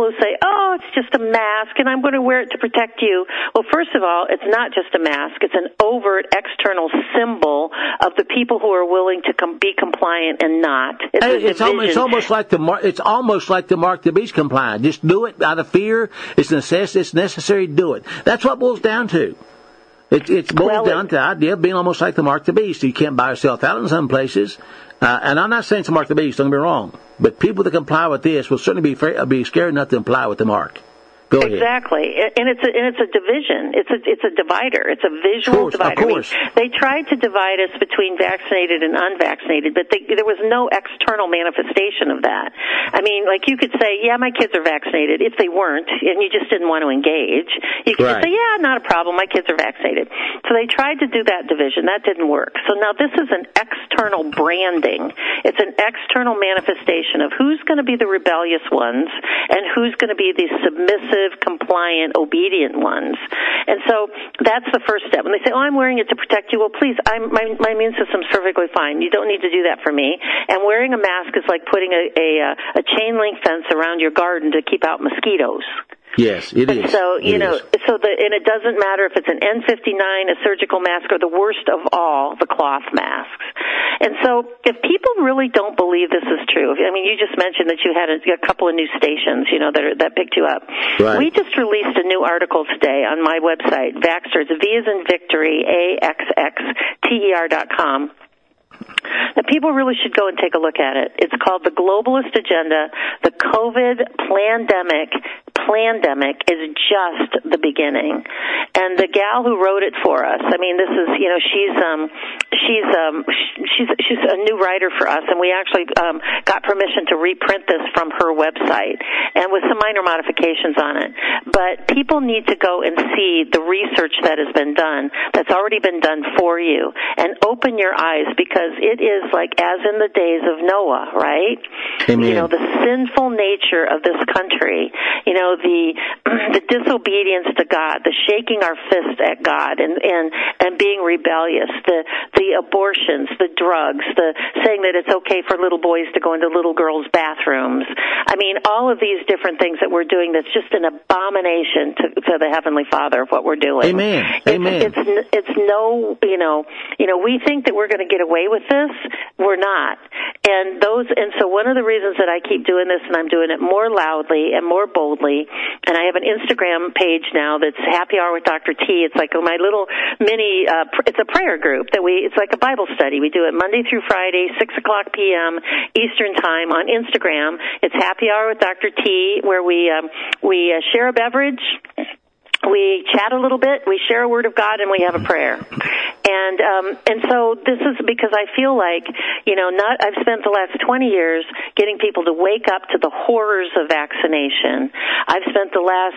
people who say, oh, it's just a mask and I'm going to wear it to protect you. Well, first of all, it's not just a mask. It's an overt external symbol of the people who are willing to be compliant and not. It's almost like the mark the beast compliant. Just do it out of fear. It's necessary to do it. That's what it boils down to. It's boiled down to the idea of being almost like the mark the beast. You can't buy or sell out in some places. And I'm not saying to mark the beast, don't get me wrong. But people that comply with this will certainly be scared enough to comply with the mark. Go ahead. Exactly, and it's a division. It's a divider. It's a visual divider. Of course. I mean, they tried to divide us between vaccinated and unvaccinated, but there was no external manifestation of that. I mean, like you could say, yeah, my kids are vaccinated. If they weren't, and you just didn't want to engage, you could just say, yeah, not a problem. My kids are vaccinated. So they tried to do that division. That didn't work. So now this is an external branding. It's an external manifestation of who's going to be the rebellious ones and who's going to be the submissive, compliant, obedient ones. And so that's the first step. When they say, oh, I'm wearing it to protect you, well, please, my immune system's perfectly fine. You don't need to do that for me. And wearing a mask is like putting a chain link fence around your garden to keep out mosquitoes. Yes, it is. So, and it doesn't matter if it's an N95, a surgical mask, or the worst of all, the cloth masks. And so if people really don't believe this is true, I mean, you just mentioned that you had a couple of new stations, that picked you up. Right. We just released a new article today on my website, Vaxxter. It's V as in Victory, AXXTER.com. Now, people really should go and take a look at it. It's called The Globalist Agenda. The COVID plandemic is just the beginning. And the gal who wrote it for us, I mean, this is, she's a new writer for us, and we actually got permission to reprint this from her website, and with some minor modifications on it. But people need to go and see the research that has been done, that's already been done for you, and open your eyes, because it is like as in the days of Noah, right? Amen. The sinful nature of this country, the disobedience to God, the shaking our fist at God and being rebellious, the abortions, the drugs, the saying that it's okay for little boys to go into little girls' bathrooms. I mean, all of these different things that we're doing that's just an abomination to the Heavenly Father of what we're doing. Amen. It's no, we think that we're going to get away with this. We're not. And so one of the reasons that I keep doing this, and I'm doing it more loudly and more boldly, and I have an Instagram page now that's Happy Hour with Dr. T. It's like my little mini, it's a prayer group it's like a Bible study. We do it Monday through Friday, 6:00 p.m. Eastern Time on Instagram. It's Happy Hour with Dr. T, where we share a beverage, we chat a little bit, we share a word of God, and we have a prayer. And so this is because I feel like, I've spent the last 20 years getting people to wake up to the horrors of vaccination. I've spent the last,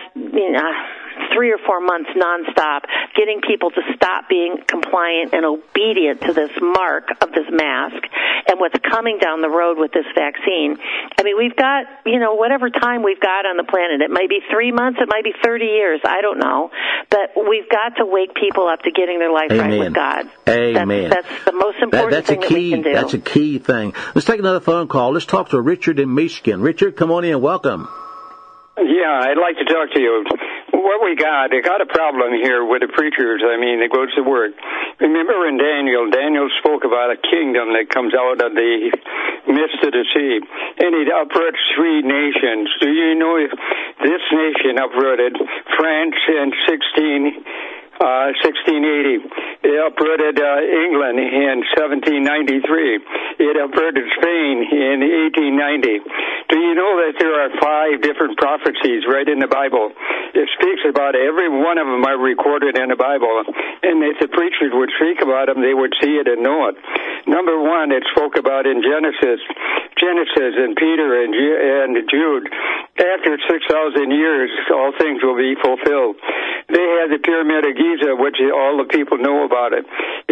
3 or 4 months nonstop getting people to stop being compliant and obedient to this mark of this mask and what's coming down the road with this vaccine. I mean, we've got, whatever time we've got on the planet. It might be 3 months, it might be 30 years, I don't know. But we've got to wake people up to getting their life right with God. Amen. That's the most important thing that we can do. That's a key thing. Let's take another phone call. Let's talk to Richard in Michigan. Richard, come on in. Welcome. Yeah, I'd like to talk to you. What we got a problem here with the preachers. I mean, it goes to work. Remember in Daniel spoke about a kingdom that comes out of the midst of the sea, and it uproots 3 nations. Do you know this nation uprooted France in 1680. It uprooted England in 1793. It uprooted Spain in 1890. Do you know that there are 5 different prophecies right in the Bible? It speaks about every one of them are recorded in the Bible. And if the preachers would speak about them, they would see it and know it. Number 1, it spoke about in Genesis and Peter and Jude. After 6,000 years, all things will be fulfilled. They had the Pyramid of Giza, which all the people know about it.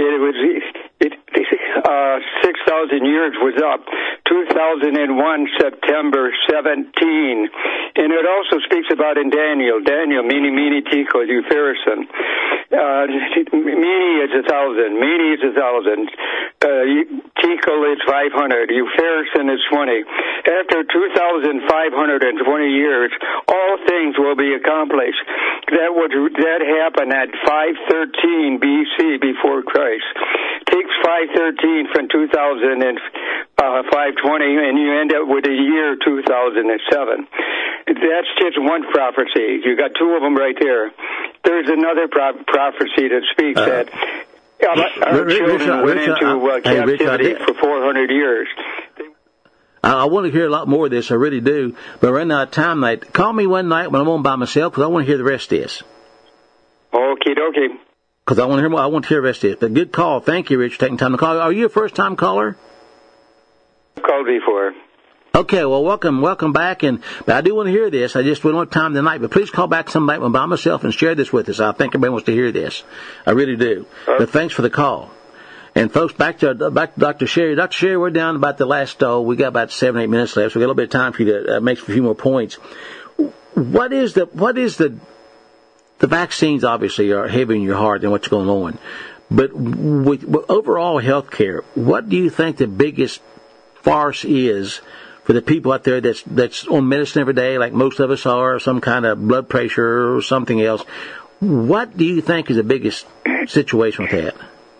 6,000 years was up. 2001, September 17. And it also speaks about in Daniel, Mene, Tekel, Upharsin. Meany is 1,000. Meany is 1,000. Tecal is 500. Euphoricin is 20. After 2,520 years, all things will be accomplished. That happened at 513 BC before Christ. Takes 513 from 520, and you end up with the year 2007. That's just one prophecy. You got two of them right there. There's another prophecy that speaks that our children went into captivity for 400 years. I want to hear a lot more of this, I really do, but right now, time night. Call me one night when I'm on by myself, because I want to hear the rest of this. Okie dokie. Because I want to hear more. I want to hear the rest of this. But good call. Thank you, Rich, for taking time to call. Are you a first-time caller? I've called before. Okay, well, welcome back. But I do want to hear this. we don't have time tonight, but please call back some night when I'm by myself and share this with us. I think everybody wants to hear this. I really do. But thanks for the call. And folks, back to Dr. Sherry. Dr. Sherry, we're down about the last, we got about 7-8 minutes left, so we got a little bit of time for you to make a few more points. What is the vaccines obviously are heavy in your heart and what's going on. But with overall health care, what do you think the biggest farce is for the people out there that's on medicine every day, like most of us are, some kind of blood pressure or something else? What do you think is the biggest situation with that?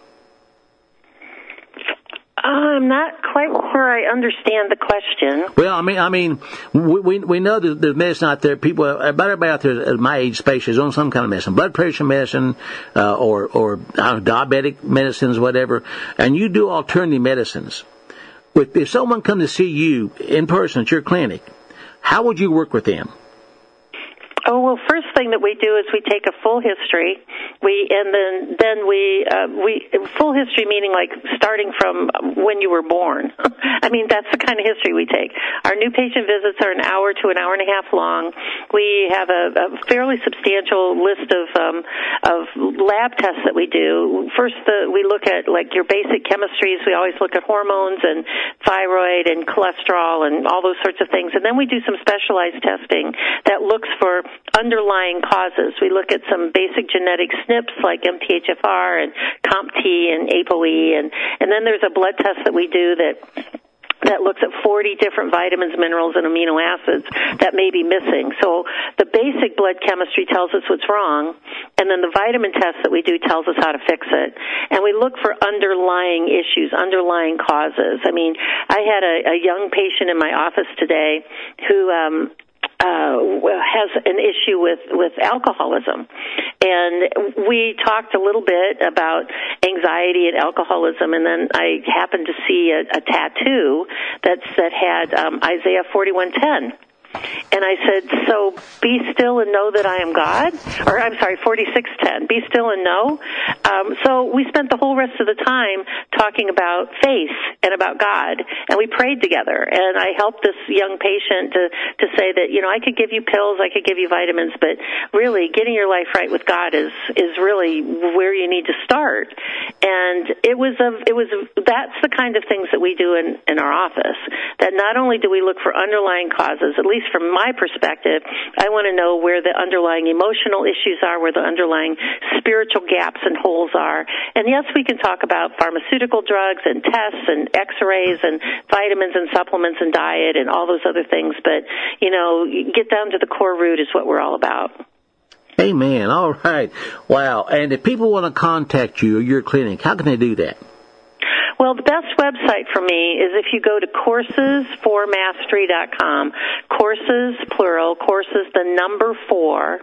I'm not quite sure I understand the question. Well, I mean, we know that there's medicine out there. Everybody out there at my age space is on some kind of medicine, blood pressure medicine, or diabetic medicines, whatever. And you do alternative medicines. If someone comes to see you in person at your clinic, how would you work with them? Oh, well, first thing that we do is we take a full history. Full history meaning like starting from when you were born. I mean, that's the kind of history we take. Our new patient visits are an hour to an hour and a half long. We have a fairly substantial list of lab tests that we do. First, we look at like your basic chemistries. We always look at hormones and thyroid and cholesterol and all those sorts of things. And then we do some specialized testing that looks for underlying causes. We look at some basic genetic SNPs like MTHFR and COMT and ApoE, and then there's a blood test that we do that looks at 40 different vitamins, minerals, and amino acids that may be missing. So the basic blood chemistry tells us what's wrong, and then the vitamin test that we do tells us how to fix it. And we look for underlying issues, underlying causes. I mean, I had a young patient in my office today who has an issue with alcoholism. And we talked a little bit about anxiety and alcoholism, and then I happened to see a tattoo that had Isaiah 41:10. And I said, so be still and know that I am God? Or, I'm sorry, 46:10, be still and know. So we spent the whole rest of the time talking about faith and about God, and we prayed together. And I helped this young patient to say that, I could give you pills, I could give you vitamins, but really getting your life right with God is really where you need to start. And that's the kind of things that we do in our office, that not only do we look for underlying causes, at least from my perspective, I want to know where the underlying emotional issues are, where the underlying spiritual gaps and holes are. And yes, we can talk about pharmaceutical drugs and tests and x-rays and vitamins and supplements and diet and all those other things, but, get down to the core root is what we're all about. Amen. All right. Wow. And if people want to contact you or your clinic, how can they do that? Well, the best website for me is if you go to coursesformastery.com. Courses, plural, courses, the number 4,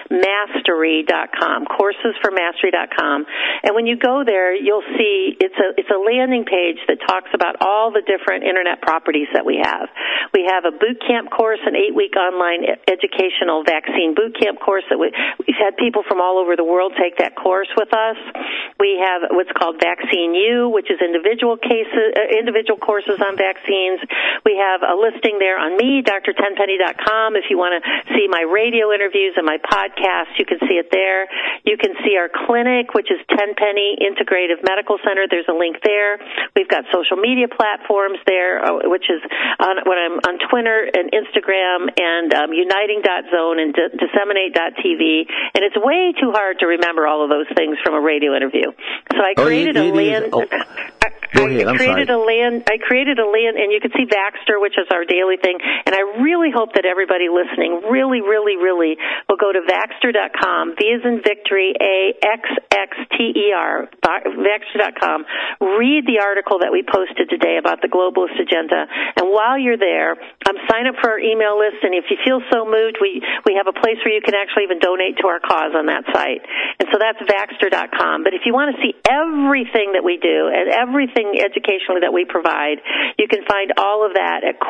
mastery.com. Coursesformastery.com. And when you go there, you'll see it's a landing page that talks about all the different internet properties that we have. We have a boot camp course, an 8-week online educational vaccine boot camp course that we've had people from all over the world take that course with us. We have what's called Vaccine U, which is individual case individual courses on vaccines. We have a listing there on me, drtenpenny.com. If you want to see my radio interviews and my podcast, you can see it there. You can see our clinic, which is Tenpenny Integrative Medical Center. There's a link there. We've got social media platforms there, which is when I'm on Twitter and Instagram and uniting.zone and disseminate.tv. And it's way too hard to remember all of those things from a radio interview. So I created a land. I created a land, and you can see Vaxxter, which is our daily thing. And I really hope that everybody listening really will go to Vaxxter.com, V as in victory, AXXTER, Vaxxter.com. Read the article that we posted today about the globalist agenda. And while you're there, sign up for our email list. And if you feel so moved, we have a place where you can actually even donate to our cause on that site. And so that's Vaxxter.com. But if you want to see everything that we do and everything educationally that we provide, you can find all of that at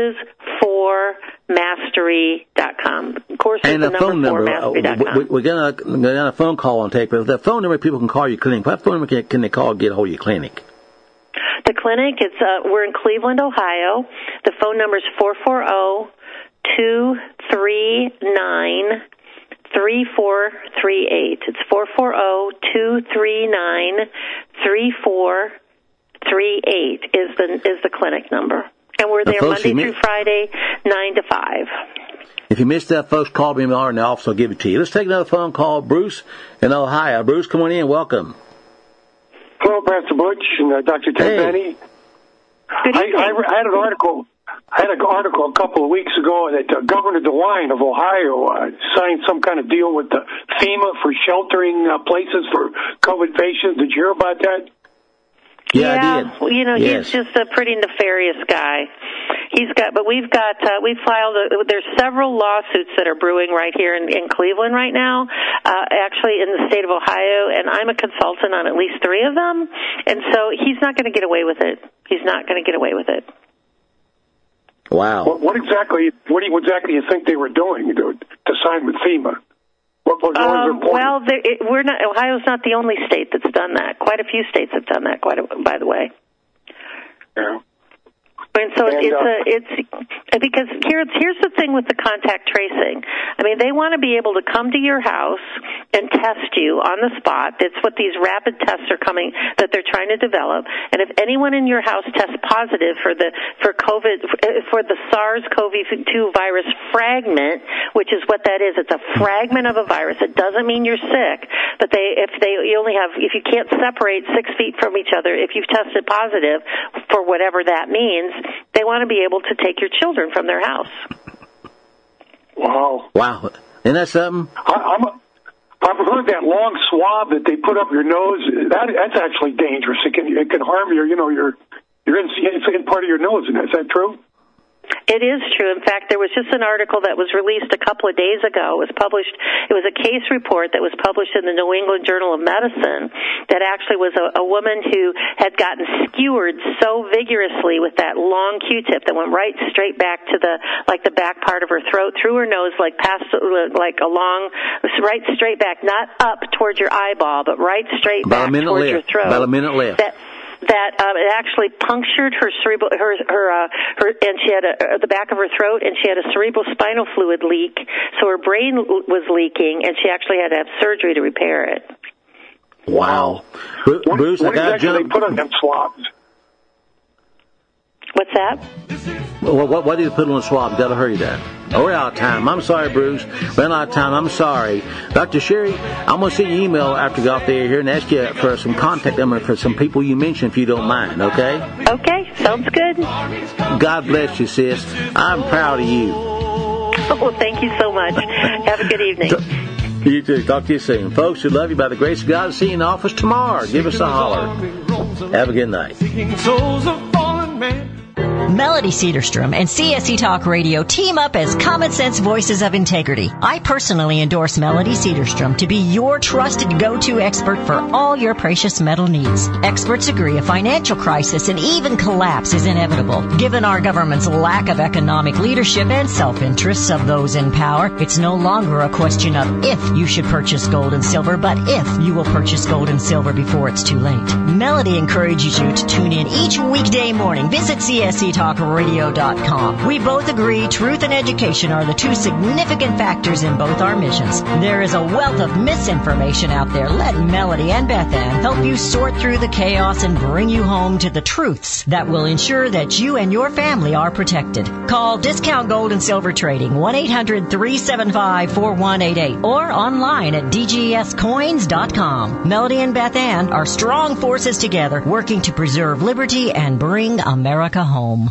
coursesformastery.com. Courses, and the phone number, we're going to get a phone call on tape, but the phone number people can call your clinic. What phone number can they call to get a hold of your clinic? The clinic, we're in Cleveland, Ohio. The phone number is 440-239-3438. It's 440-239-3438 is the clinic number. And we're there Monday through Friday, 9 to 5. If you missed that, folks, call me tomorrow and the office will give it to you. Let's take another phone call. Bruce in Ohio. Bruce, come on in. Welcome. Hello, Pastor Butch and Dr. Tenpenny. Good evening. I had an article. I had an article a couple of weeks ago that Governor DeWine of Ohio signed some kind of deal with the FEMA for sheltering places for COVID patients. Did you hear about that? Yeah, I did. Well, he's just a pretty nefarious guy. We filed, there's several lawsuits that are brewing right here in Cleveland right now, actually in the state of Ohio, and I'm a consultant on at least 3 of them, and so he's not going to get away with it. He's not going to get away with it. Wow. What exactly you think they were doing to sign with FEMA? Ohio's not the only state that's done that. Quite a few states have done that, by the way. Yeah. And so it's because here's the thing with the contact tracing. I mean, they want to be able to come to your house and test you on the spot. It's what these rapid tests are coming that they're trying to develop. And if anyone in your house tests positive for the SARS-CoV-2 virus fragment, which is what that is, it's a fragment of a virus. It doesn't mean you're sick, but if you can't separate 6 feet from each other, if you've tested positive for whatever that means, they want to be able to take your children from their house. Wow. Isn't that something? I've heard that long swab that they put up your nose. That's actually dangerous. It can harm your in part of your nose. Is that true? It is true. In fact, there was just an article that was released a couple of days ago. It was a case report that was published in the New England Journal of Medicine that actually was a woman who had gotten skewered so vigorously with that long Q-tip that went right straight back to the back part of her throat, through her nose, right straight back, not up towards your eyeball, but right straight back towards your throat. About a minute left. That it actually punctured her cerebral, and she had the back of her throat, and she had a cerebral spinal fluid leak, so her brain was leaking, and she actually had to have surgery to repair it. Wow. Bruce, what exactly they put on them swabs? What's that? What do you put on the swab? That'll hurry that. Oh, we're out of time. I'm sorry, Bruce. We're out of time. I'm sorry. Dr. Sherry, I'm going to send you an email after you get off the air here and ask you for some contact number for some people you mentioned, if you don't mind, okay? Okay, sounds good. God bless you, sis. I'm proud of you. Well, thank you so much. Have a good evening. You too. Talk to you soon. Folks, we love you by the grace of God. I'll see you in the office tomorrow. Give us a holler. Have a good night. Melody Cedarstrom and CSE Talk Radio team up as common sense voices of integrity. I personally endorse Melody Cedarstrom to be your trusted go-to expert for all your precious metal needs. Experts agree a financial crisis and even collapse is inevitable. Given our government's lack of economic leadership and self-interests of those in power, it's no longer a question of if you should purchase gold and silver, but if you will purchase gold and silver before it's too late. Melody encourages you to tune in each weekday morning. Visit CSETalkRadio.com. We both agree truth and education are the two significant factors in both our missions. There is a wealth of misinformation out there. Let Melody and Beth Ann help you sort through the chaos and bring you home to the truths that will ensure that you and your family are protected. Call Discount Gold and Silver Trading 1-800-375-4188 or online at dgscoins.com. Melody and Beth Ann are strong forces together working to preserve liberty and bring America home.